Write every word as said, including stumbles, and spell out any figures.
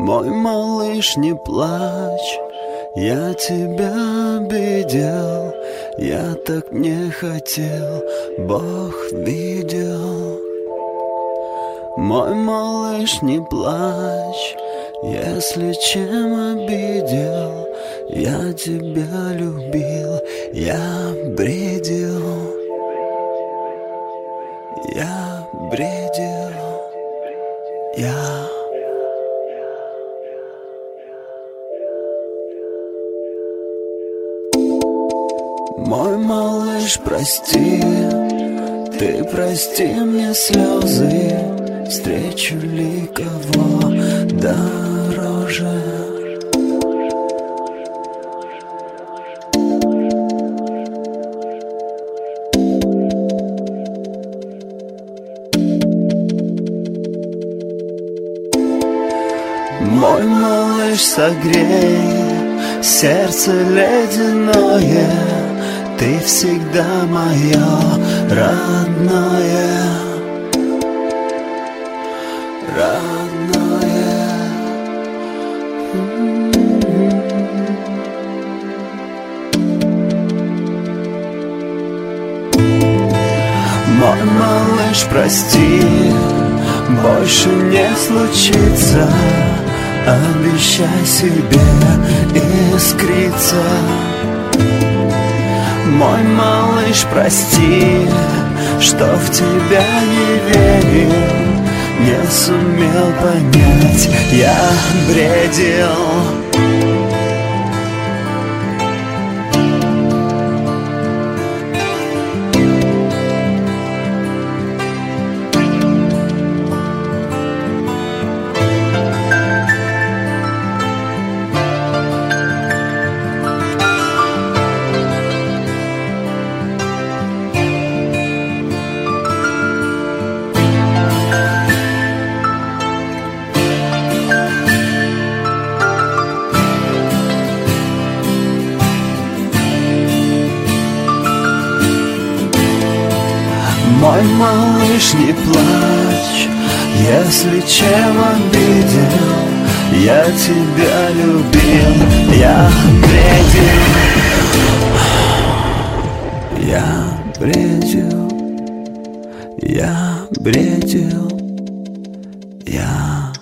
Мой малыш, не плачь, я тебя обидел, я так не хотел, Бог видел. Мой малыш, не плачь, если чем обидел, я тебя любил, я бредил, я бредил, я. Мой малыш, прости, ты прости мне слезы, встречу ли кого дороже. Мой малыш, согрей сердце ледяное, ты всегда мое родное, родное. Мой малыш, прости, больше не случится, обещай себе искриться. Мой малыш, прости, что в тебя не верил, не сумел понять, я бредил. Мой малыш, не плачь, если чем обидел, я тебя любил, я бредил, я бредил, я бредил, я.